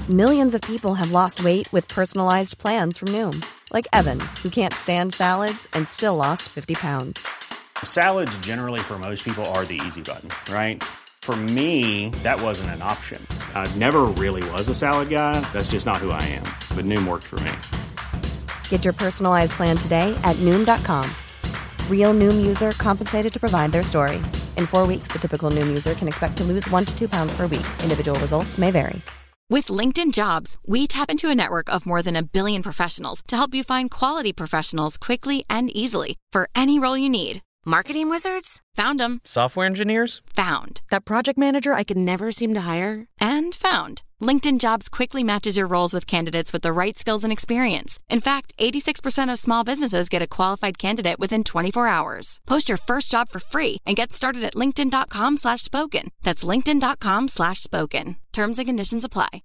Millions of people have lost weight with personalized plans from Noom. Like Evan, who can't stand salads and still lost 50 pounds. Salads generally for most people are the easy button, right? For me, that wasn't an option. I never really was a salad guy. That's just not who I am. But Noom worked for me. Get your personalized plan today at Noom.com. Real Noom user compensated to provide their story. In 4 weeks, the typical Noom user can expect to lose 1 to 2 pounds per week. Individual results may vary. With LinkedIn Jobs, we tap into a network of more than 1 billion professionals to help you find quality professionals quickly and easily for any role you need. Marketing wizards? Found them. Software engineers? Found. That project manager I could never seem to hire? And found. LinkedIn Jobs quickly matches your roles with candidates with the right skills and experience. In fact, 86% of small businesses get a qualified candidate within 24 hours. Post your first job for free and get started at linkedin.com/spoken. That's linkedin.com/spoken. Terms and conditions apply.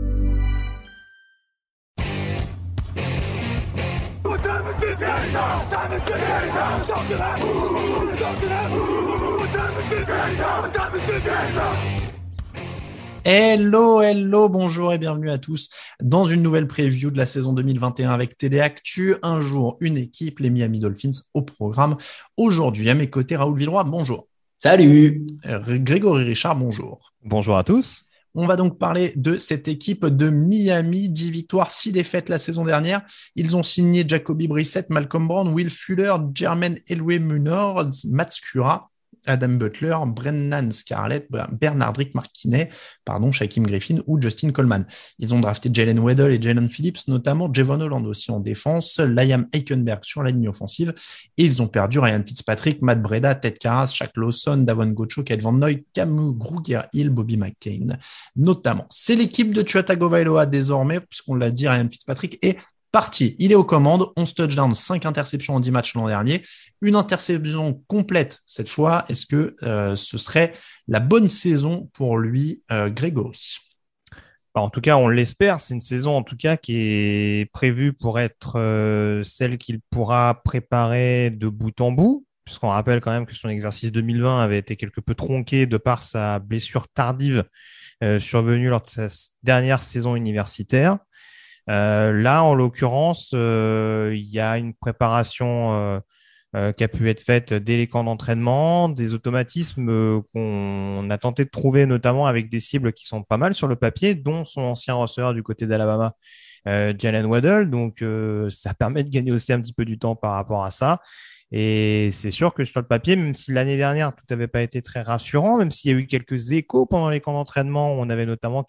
Hello, bonjour et bienvenue à tous dans une nouvelle preview de la saison 2021 avec TD Actu. Un jour, une équipe, les Miami Dolphins au programme. Aujourd'hui, à mes côtés, Raoul Villeroy, bonjour. Salut. Grégory Richard, bonjour. Bonjour à tous. On va donc parler de cette équipe de Miami, 10 victoires, 6 défaites la saison dernière. Ils ont signé Jacoby Brissett, Malcolm Brown, Will Fuller, Jermaine Elway-Munor, Matt Skura, Adam Butler, Brennan Scarlett, Bernardrick Martinet, Shaquem Griffin ou Justin Coleman. Ils ont drafté Jalen Waddle et Jalen Phillips, notamment Javon Holland aussi en défense, Liam Eichenberg sur la ligne offensive, et ils ont perdu Ryan Fitzpatrick, Matt Breida, Ted Karras, Shaq Lawson, Davon Gocho, Kyle Van Noy, Camus Grugier-Hill, Bobby McCain, notamment. C'est l'équipe de Tua Tagovailoa désormais, puisqu'on l'a dit, Ryan Fitzpatrick est parti. Il est aux commandes, 11 touchdowns, 5 interceptions en 10 matchs l'an dernier. Une interception complète cette fois. Est-ce que ce serait la bonne saison pour lui, Grégory? En tout cas, on l'espère. C'est une saison en tout cas qui est prévue pour être celle qu'il pourra préparer de bout en bout, puisqu'on rappelle quand même que son exercice 2020 avait été quelque peu tronqué de par sa blessure tardive survenue lors de sa dernière saison universitaire. Là, en l'occurrence, il y a une préparation qui a pu être faite dès les camps d'entraînement, des automatismes qu'on a tenté de trouver notamment avec des cibles qui sont pas mal sur le papier, dont son ancien receveur du côté d'Alabama, Jalen Waddle. Donc, ça permet de gagner aussi un petit peu du temps par rapport à ça. Et c'est sûr que sur le papier, même si l'année dernière, tout n'avait pas été très rassurant, même s'il y a eu quelques échos pendant les camps d'entraînement, on avait notamment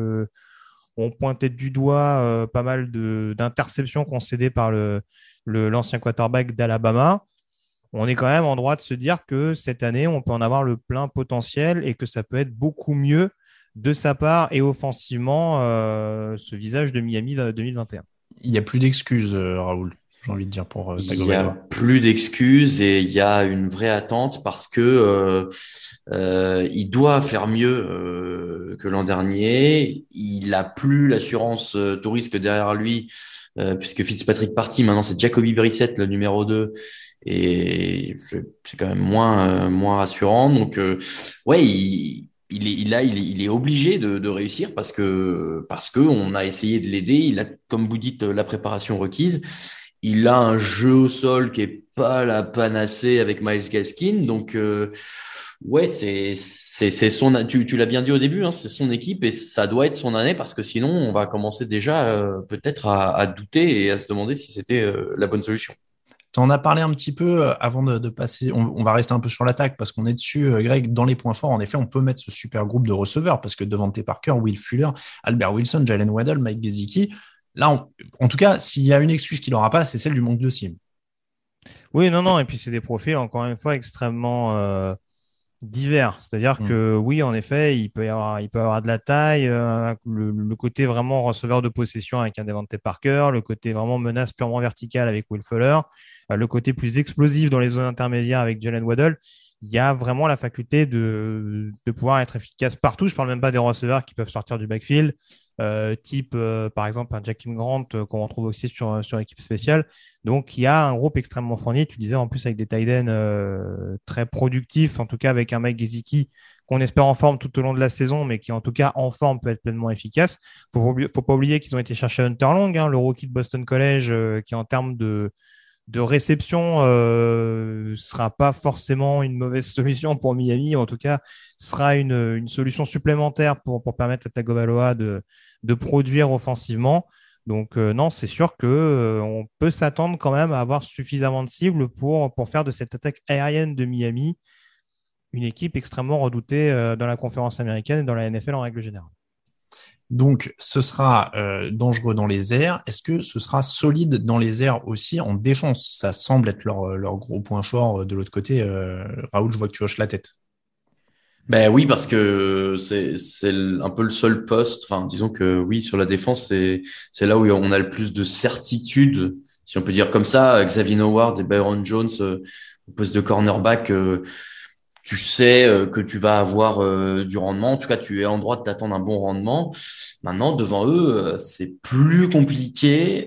on pointait du doigt pas mal d'interceptions concédées par l'ancien quarterback d'Alabama. On est quand même en droit de se dire que cette année, on peut en avoir le plein potentiel et que ça peut être beaucoup mieux de sa part et offensivement ce visage de Miami 2021. Il n'y a plus d'excuses, Raoul, j'ai envie de dire, pour Tagovailoa. Il n'y a plus d'excuses et il y a une vraie attente parce que il doit faire mieux que l'an dernier. Il a plus l'assurance tout risque derrière lui puisque Fitzpatrick parti. Maintenant, c'est Jacoby Brissett, le numéro 2. Et c'est quand même moins rassurant. Donc, ouais, il est obligé de réussir parce que on a essayé de l'aider. Il a, comme vous dites, la préparation requise. Il a un jeu au sol qui est pas la panacée avec Myles Gaskin. Donc, ouais, c'est son, tu l'as bien dit au début, hein, c'est son équipe et ça doit être son année parce que sinon on va commencer déjà peut-être à douter et à se demander si c'était la bonne solution. Tu en as parlé un petit peu avant de passer. On va rester un peu sur l'attaque parce qu'on est dessus, Greg. Dans les points forts, en effet, on peut mettre ce super groupe de receveurs parce que Devante Parker, Will Fuller, Albert Wilson, Jalen Waddle, Mike Gesicki. Là, en tout cas, s'il y a une excuse qu'il n'aura pas, c'est celle du manque de cible. Oui, non. Et puis, c'est des profils, encore une fois, extrêmement divers. C'est-à-dire que, oui, en effet, il peut y avoir de la taille, le côté vraiment receveur de possession avec un Devante Parker, le côté vraiment menace purement verticale avec Will Fuller, le côté plus explosif dans les zones intermédiaires avec Jalen Waddle. il y a vraiment la faculté de pouvoir être efficace partout. Je parle même pas des receveurs qui peuvent sortir du backfield, type par exemple un Jakeem Grant qu'on retrouve aussi sur l'équipe spéciale. Donc il y a un groupe extrêmement fourni. Tu disais en plus avec des tight ends très productifs, en tout cas avec un Mike Gesicki qu'on espère en forme tout au long de la saison, mais qui en tout cas en forme peut être pleinement efficace. Faut pas oublier qu'ils ont été chercher Hunter Long, le rookie de Boston College, qui en termes de réception sera pas forcément une mauvaise solution pour Miami, en tout cas sera une solution supplémentaire pour permettre à Tagovailoa de produire offensivement. Donc non, c'est sûr que on peut s'attendre quand même à avoir suffisamment de cibles pour faire de cette attaque aérienne de Miami une équipe extrêmement redoutée dans la conférence américaine et dans la NFL en règle générale. Donc, ce sera dangereux dans les airs. Est-ce que ce sera solide dans les airs aussi en défense? Ça semble être leur gros point fort de l'autre côté. Raoul, je vois que tu hoches la tête. Ben oui, parce que c'est un peu le seul poste. Enfin, disons que oui, sur la défense, c'est là où on a le plus de certitude, si on peut dire comme ça. Xavier Howard et Byron Jones au poste de cornerback, tu sais que tu vas avoir du rendement. En tout cas, tu es en droit de t'attendre un bon rendement. Maintenant, devant eux, c'est plus compliqué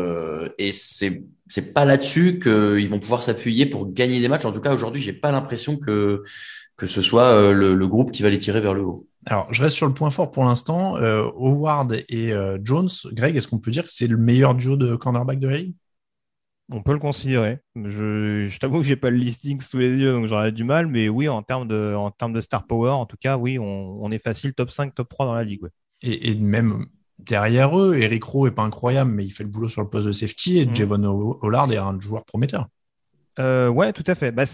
et c'est pas là-dessus qu'ils vont pouvoir s'appuyer pour gagner des matchs. En tout cas, aujourd'hui, j'ai pas l'impression que ce soit le groupe qui va les tirer vers le haut. Alors, je reste sur le point fort pour l'instant. Howard et Jones. Greg, est-ce qu'on peut dire que c'est le meilleur duo de cornerback de la ligue? On peut le considérer. Je t'avoue que j'ai pas le listing sous les yeux, donc j'aurais du mal. Mais oui, en termes de star power, en tout cas, oui, on est facile top 5, top 3 dans la ligue. Ouais. Et même derrière eux, Eric Rowe est pas incroyable, mais il fait le boulot sur le poste de safety. Et Javon Holland est un joueur prometteur. Ouais, tout à fait. Bah,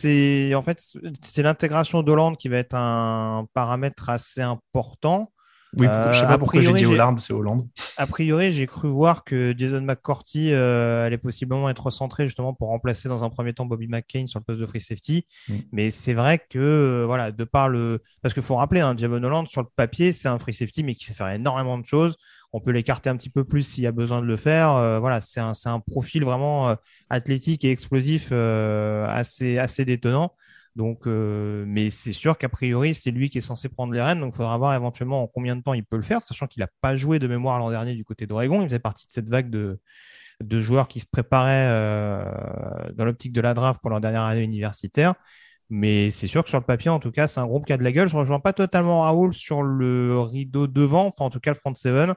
c'est l'intégration d'Holland qui va être un paramètre assez important. Oui, je sais pas pourquoi j'ai dit Holland, c'est Hollande. A priori, j'ai cru voir que Jason McCourty allait possiblement être recentré justement pour remplacer dans un premier temps Bobby McCain sur le poste de free safety. Mais c'est vrai que voilà, parce qu'il faut rappeler, Javon Holland sur le papier, c'est un free safety mais qui sait faire énormément de choses. On peut l'écarter un petit peu plus s'il y a besoin de le faire. Voilà, c'est un profil vraiment athlétique et explosif assez détonnant. Donc, mais c'est sûr qu'a priori, c'est lui qui est censé prendre les rênes. Donc, il faudra voir éventuellement en combien de temps il peut le faire, sachant qu'il n'a pas joué de mémoire l'an dernier du côté d'Oregon. Il faisait partie de cette vague de joueurs qui se préparaient dans l'optique de la draft pour leur dernière année universitaire. Mais c'est sûr que sur le papier, en tout cas, c'est un groupe qui a de la gueule. Je ne rejoins pas totalement Raoul sur le rideau devant, enfin en tout cas le front seven.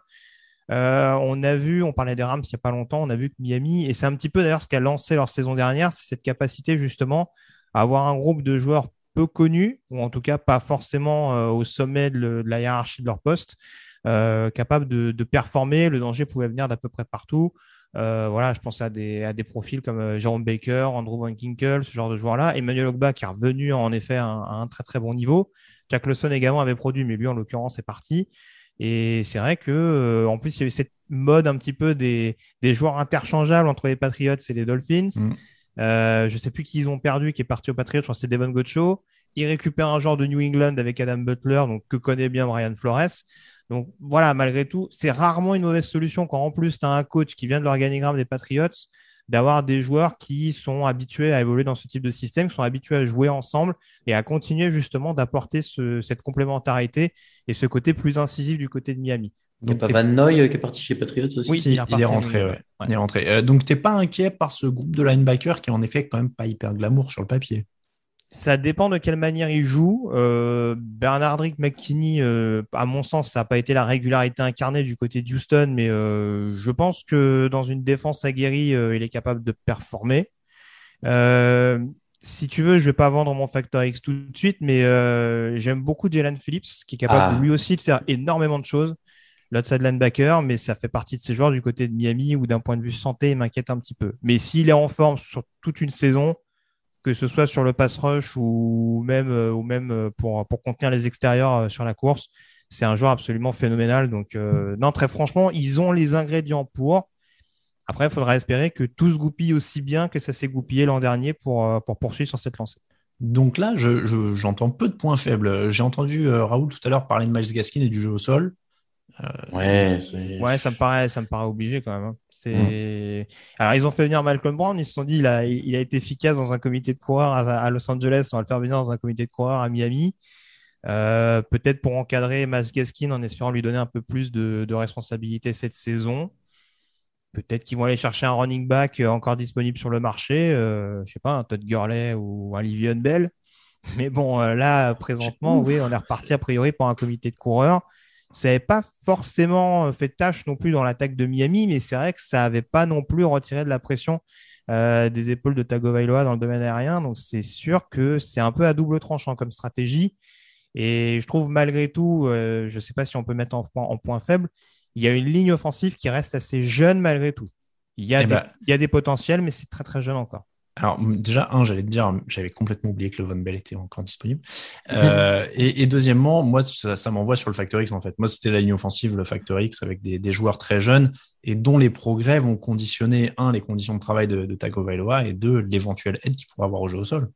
On parlait des Rams il n'y a pas longtemps, on a vu que Miami, et c'est un petit peu d'ailleurs ce qui a lancé leur saison dernière, c'est cette capacité justement à avoir un groupe de joueurs peu connus, ou en tout cas pas forcément au sommet de la hiérarchie de leur poste, capables de performer. Le danger pouvait venir d'à peu près partout. Voilà, je pense à des profils comme Jerome Baker, Andrew Van Ginkel, ce genre de joueurs-là. Emmanuel Ogbah qui est revenu en effet à un très très bon niveau. Jack Lawson également avait produit, mais lui en l'occurrence est parti. Et c'est vrai que en plus il y a eu cette mode un petit peu des joueurs interchangeables entre les Patriots et les Dolphins. Je sais plus qui ils ont perdu, qui est parti aux Patriots, je crois que c'est Devon Gotcho. Ils récupèrent un joueur de New England avec Adam Butler, donc que connaît bien Brian Flores. Donc voilà, malgré tout, c'est rarement une mauvaise solution quand en plus tu as un coach qui vient de l'organigramme des Patriots, d'avoir des joueurs qui sont habitués à évoluer dans ce type de système, qui sont habitués à jouer ensemble et à continuer justement d'apporter cette complémentarité et ce côté plus incisif du côté de Miami. Il n'y a pas Van Noy qui est parti chez Patriots aussi? Oui, il est rentré. Ouais. Il est rentré. Donc, tu n'es pas inquiet par ce groupe de linebackers qui est en effet quand même pas hyper glamour sur le papier? Ça dépend de quelle manière il joue. Bernardrick McKinney, à mon sens, ça n'a pas été la régularité incarnée du côté de Houston, mais je pense que dans une défense aguerrie, il est capable de performer. Si tu veux, je vais pas vendre mon Factor X tout de suite, mais j'aime beaucoup Jalen Phillips, qui est capable lui aussi de faire énormément de choses. L'outside linebacker, mais ça fait partie de ces joueurs du côté de Miami où d'un point de vue santé, il m'inquiète un petit peu. Mais s'il est en forme sur toute une saison, que ce soit sur le pass rush ou même pour contenir les extérieurs sur la course, c'est un joueur absolument phénoménal. Donc non, très franchement, ils ont les ingrédients pour. Après, il faudra espérer que tout se goupille aussi bien que ça s'est goupillé l'an dernier pour poursuivre sur cette lancée. Donc là, j'entends peu de points faibles. J'ai entendu Raoul tout à l'heure parler de Myles Gaskin et du jeu au sol. Ouais, Ouais, ça me paraît obligé quand même. Alors, ils ont fait venir Malcolm Brown. Ils se sont dit, il a été efficace dans un comité de coureurs à Los Angeles. On va le faire venir dans un comité de coureurs à Miami. Peut-être pour encadrer Myles Gaskin en espérant lui donner un peu plus de responsabilité cette saison. Peut-être qu'ils vont aller chercher un running back encore disponible sur le marché. Je sais pas, un Todd Gurley ou un Le'Veon Bell. Mais bon, là, présentement, oui, on est reparti a priori pour un comité de coureurs. Ça n'avait pas forcément fait tâche non plus dans l'attaque de Miami, mais c'est vrai que ça n'avait pas non plus retiré de la pression des épaules de Tagovailoa dans le domaine aérien. Donc, c'est sûr que c'est un peu à double tranchant comme stratégie. Et je trouve malgré tout, je ne sais pas si on peut mettre en point faible, il y a une ligne offensive qui reste assez jeune malgré tout. Il y a des potentiels, mais c'est très très jeune encore. Alors, déjà, j'allais te dire, j'avais complètement oublié que Le'Veon Bell était encore disponible. Et deuxièmement, moi, ça m'envoie sur le Factor X, en fait. Moi, c'était la ligne offensive, le Factor X, avec des joueurs très jeunes et dont les progrès vont conditionner, les conditions de travail de Tagovailoa et l'éventuelle aide qu'il pourra avoir au jeu au sol.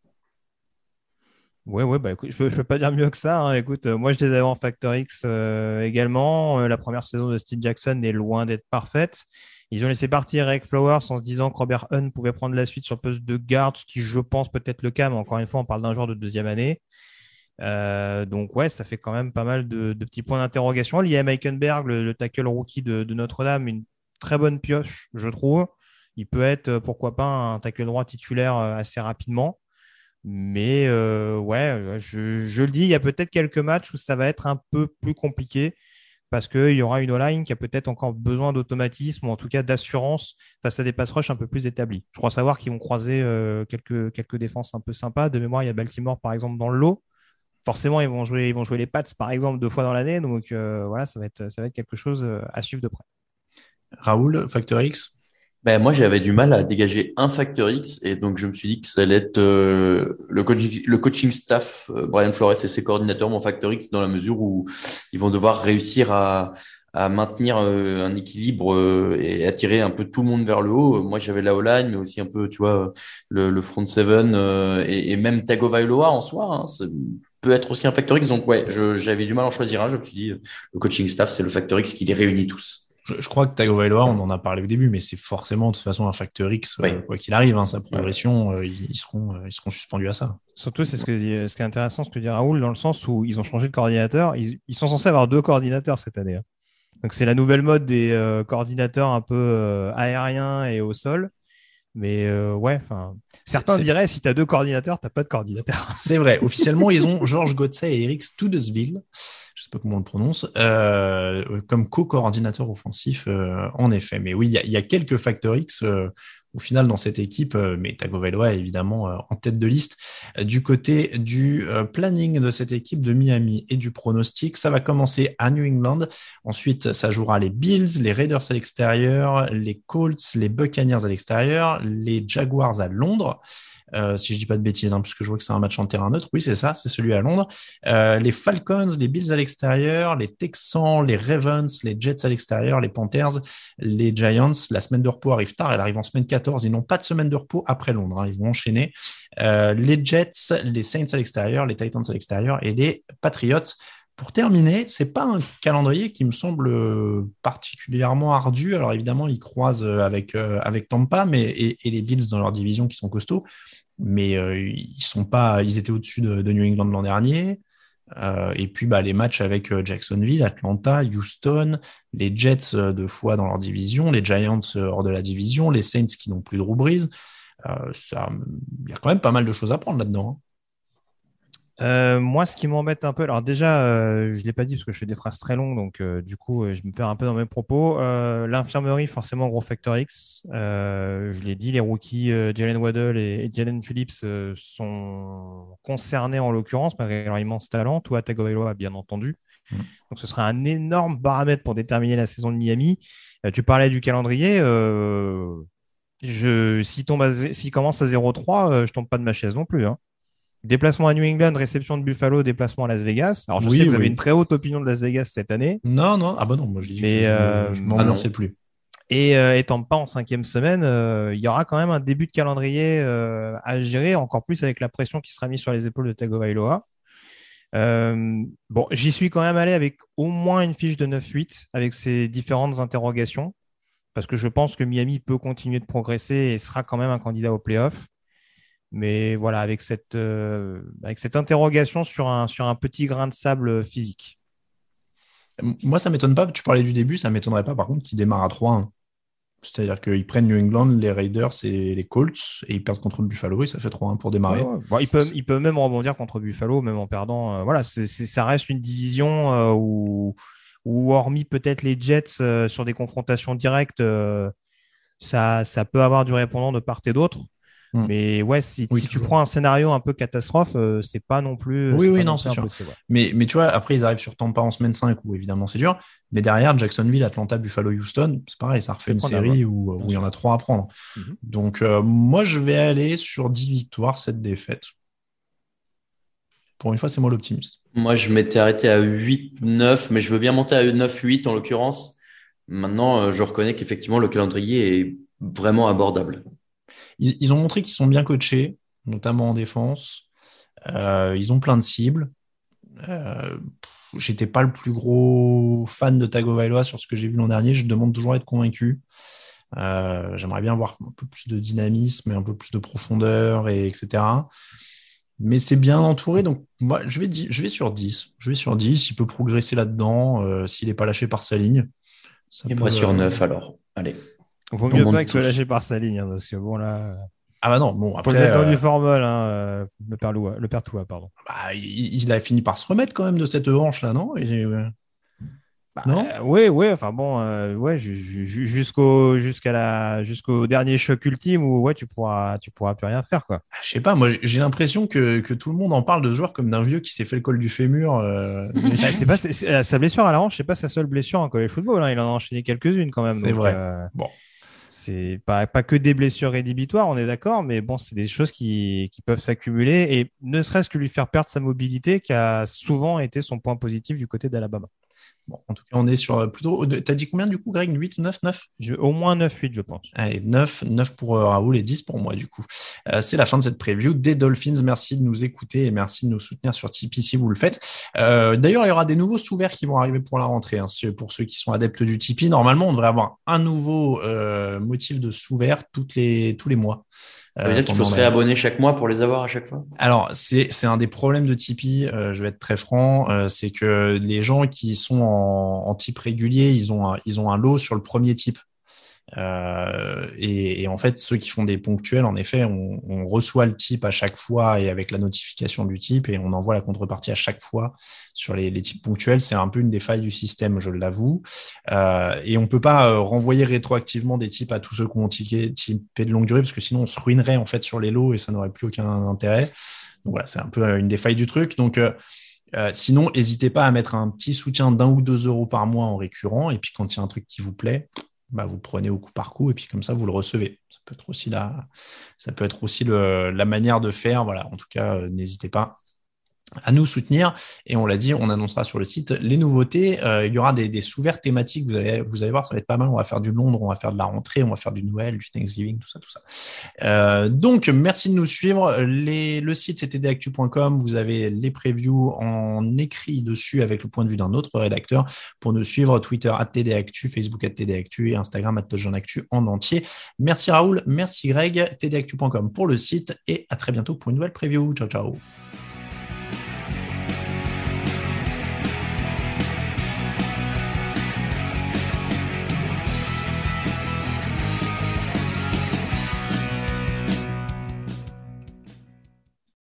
Ouais, bah écoute, je peux pas dire mieux que ça, hein. Écoute, moi je les avais en Factor X également. La première saison de Steve Jackson est loin d'être parfaite. Ils ont laissé partir Eric Flowers en se disant que Robert Hunt pouvait prendre la suite sur le poste de garde, ce qui je pense peut être le cas, mais encore une fois, on parle d'un joueur de deuxième année. Donc ouais, ça fait quand même pas mal de petits points d'interrogation. Il y a Meikenberg, le tackle rookie de Notre-Dame, une très bonne pioche, je trouve. Il peut être, pourquoi pas, un tackle droit titulaire assez rapidement. Mais ouais, je le dis, il y a peut-être quelques matchs où ça va être un peu plus compliqué parce qu'il y aura une O-line qui a peut-être encore besoin d'automatisme ou en tout cas d'assurance face à des pass rush un peu plus établis. Je crois savoir qu'ils vont croiser quelques défenses un peu sympas. De mémoire, il y a Baltimore par exemple dans le lot. Forcément, ils vont jouer les Pats par exemple 2 fois dans l'année. Donc voilà, ça va être quelque chose à suivre de près. Raoul, Factor X? Ben, moi, j'avais du mal à dégager un facteur X et donc je me suis dit que ça allait être le coaching staff, Brian Flores et ses coordinateurs, mon facteur X, dans la mesure où ils vont devoir réussir à maintenir un équilibre et attirer un peu tout le monde vers le haut. Moi, j'avais la O-line, mais aussi un peu, tu vois, le front seven et même Tagovailoa en soi. Hein, ça peut être aussi un facteur X. Donc, ouais, j'avais du mal à en choisir un. Je me suis dit, le coaching staff, c'est le facteur X qui les réunit tous. Je crois que Tagovailoa, on en a parlé au début, mais c'est forcément de toute façon un Factor X, Oui. quoi qu'il arrive. Sa progression, ils seront suspendus à ça. Surtout, c'est ce qui est intéressant, ce que dit Raoul, dans le sens où ils ont changé de coordinateur. Ils sont censés avoir 2 coordinateurs cette année. Donc, c'est la nouvelle mode des coordinateurs un peu aériens et au sol. Mais ouais, enfin, certains diraient si tu as 2 coordinateurs, tu n'as pas de coordinateur. C'est vrai. Officiellement, ils ont George Gotze et Eric Studesville, je sais pas comment on le prononce, comme co-coordinateur offensif, en effet. Mais oui, il y a quelques Factor X au final dans cette équipe, mais Tagovailoa est évidemment en tête de liste. Du côté du planning de cette équipe de Miami et du pronostic, ça va commencer à New England. Ensuite, ça jouera les Bills, les Raiders à l'extérieur, les Colts, les Buccaneers à l'extérieur, les Jaguars à Londres. Si je dis pas de bêtises, parce que je vois que c'est un match en terrain neutre. Oui, c'est ça, c'est celui à Londres. Les Falcons, les Bills à l'extérieur, les Texans, les Ravens, les Jets à l'extérieur, les Panthers, les Giants. La semaine de repos arrive tard, elle arrive en semaine 14. Ils n'ont pas de semaine de repos après Londres. Ils vont enchaîner. Les Jets, les Saints à l'extérieur, les Titans à l'extérieur et les Patriots. Pour terminer, c'est pas un calendrier qui me semble particulièrement ardu. Alors évidemment, ils croisent avec Tampa, et les Bills dans leur division qui sont costauds, mais ils étaient au-dessus de New England l'an dernier. Et puis les matchs avec Jacksonville, Atlanta, Houston, les Jets 2 fois dans leur division, les Giants hors de la division, les Saints qui n'ont plus de Drew Brees. Il y a quand même pas mal de choses à prendre là-dedans. Moi, ce qui m'embête un peu, alors déjà, je l'ai pas dit parce que je fais des phrases très longues, donc du coup, je me perds un peu dans mes propos. L'infirmerie, forcément, gros facteur X. Je l'ai dit, les rookies Jalen Waddle et Jalen Phillips sont concernés en l'occurrence, malgré leur immense talent. Tua Tagovailoa, bien entendu. Donc, ce sera un énorme paramètre pour déterminer la saison de Miami. Tu parlais du calendrier. S'il commence à 0-3, je tombe pas de ma chaise non plus. Déplacement à New England, réception de Buffalo, déplacement à Las Vegas. Alors, je sais que vous avez une très haute opinion de Las Vegas cette année. Non. Ah bah non, moi je dis que je m'en lançais plus. Et étant pas en 5e semaine, il y aura quand même un début de calendrier à gérer, encore plus avec la pression qui sera mise sur les épaules de Tagovailoa. Bon, j'y suis quand même allé avec au moins une fiche de 9-8 avec ces différentes interrogations parce que je pense que Miami peut continuer de progresser et sera quand même un candidat au playoff. Mais voilà, avec cette interrogation sur un petit grain de sable physique. Moi, ça m'étonne pas. Tu parlais du début, ça m'étonnerait pas par contre qu'ils démarrent à 3-1. C'est-à-dire qu'ils prennent New England, les Raiders et les Colts et ils perdent contre Buffalo et ça fait 3-1 pour démarrer. Ouais. Bon, ils peuvent même rebondir contre Buffalo, même en perdant. Voilà, ça reste une division où, hormis peut-être les Jets sur des confrontations directes, ça peut avoir du répondant de part et d'autre. Mais ouais, si tu prends un scénario un peu catastrophe, c'est pas non plus. Oui, non, c'est sûr. Ouais. Mais tu vois, après, ils arrivent sur Tampa en semaine 5 où évidemment c'est dur. Mais derrière, Jacksonville, Atlanta, Buffalo, Houston, c'est pareil, ça refait une série où il y en a 3 à prendre. Mm-hmm. Donc, moi, je vais aller sur 10 victoires, 7 défaites. Pour une fois, c'est moi l'optimiste. Moi, je m'étais arrêté à 8-9, mais je veux bien monter à 9-8 en l'occurrence. Maintenant, je reconnais qu'effectivement, le calendrier est vraiment abordable. Ils ont montré qu'ils sont bien coachés, notamment en défense. Ils ont plein de cibles. J'étais pas le plus gros fan de Tagovailoa sur ce que j'ai vu l'an dernier. Je demande toujours à être convaincu. J'aimerais bien voir un peu plus de dynamisme et un peu plus de profondeur, etc. Mais c'est bien entouré. Donc, moi, je vais sur 10. Je vais sur 10. Il peut progresser là-dedans s'il n'est pas lâché par sa ligne. Moi sur 9 alors. Allez. Vaut mieux pas qu'il soit lâché par sa ligne, parce que bon là. Ah bah non, bon après. Faut le mettre dans du formol, le père Toua, pardon. Bah, il a fini par se remettre quand même de cette hanche là, non non. Oui, enfin bon, jusqu'au dernier choc ultime où tu pourras plus rien faire quoi. Je sais pas, moi j'ai l'impression que tout le monde en parle de ce joueur comme d'un vieux qui s'est fait le col du fémur. Sa blessure à la hanche, c'est pas sa seule blessure en college football, hein. Il en a enchaîné quelques-unes quand même. C'est donc, vrai. Bon. C'est pas que des blessures rédhibitoires, on est d'accord, mais bon, c'est des choses qui peuvent s'accumuler et ne serait-ce que lui faire perdre sa mobilité qui a souvent été son point positif du côté d'Alabama. Bon, en tout cas, on est sur plutôt. T'as dit combien du coup, Greg? 8 ou 9? Au moins 9-8, je pense. Allez, 9 pour Raoul et 10 pour moi, du coup. C'est la fin de cette preview des Dolphins. Merci de nous écouter et merci de nous soutenir sur Tipeee si vous le faites. D'ailleurs, il y aura des nouveaux sous-verts qui vont arriver pour la rentrée. Hein, pour ceux qui sont adeptes du Tipeee, normalement, on devrait avoir un nouveau motif de sous-vert tous les mois. Ça veut dire qu'il faut se réabonner chaque mois pour les avoir à chaque fois? Alors, c'est un des problèmes de Tipeee, je vais être très franc, c'est que les gens qui sont en type régulier, ils ont un lot sur le premier type. Et en fait, ceux qui font des ponctuels, en effet, on reçoit le type à chaque fois et avec la notification du type et on envoie la contrepartie à chaque fois sur les types ponctuels. C'est un peu une des failles du système, je l'avoue. Et on peut pas renvoyer rétroactivement des types à tous ceux qui ont typé de longue durée parce que sinon on se ruinerait en fait sur les lots et ça n'aurait plus aucun intérêt. Donc voilà, c'est un peu une des failles du truc. Donc sinon, n'hésitez pas à mettre un petit soutien d'1 ou 2 euros par mois en récurrent et puis quand il y a un truc qui vous plaît, vous prenez au coup par coup et puis comme ça vous le recevez. Ça peut être aussi la manière de faire. Voilà, en tout cas, n'hésitez pas à nous soutenir et on l'a dit, on annoncera sur le site les nouveautés. Il y aura des sous-verts thématiques. Vous allez voir, ça va être pas mal. On va faire du Londres, on va faire de la rentrée, on va faire du Noël, du Thanksgiving, tout ça. Donc merci de nous suivre. Le site c'est tdactu.com. Vous avez les previews en écrit dessus avec le point de vue d'un autre rédacteur. Pour nous suivre, Twitter @tdactu, Facebook @tdactu et Instagram @touchdownactu en entier. Merci Raoul, merci Greg. tdactu.com pour le site et à très bientôt pour une nouvelle preview. Ciao ciao.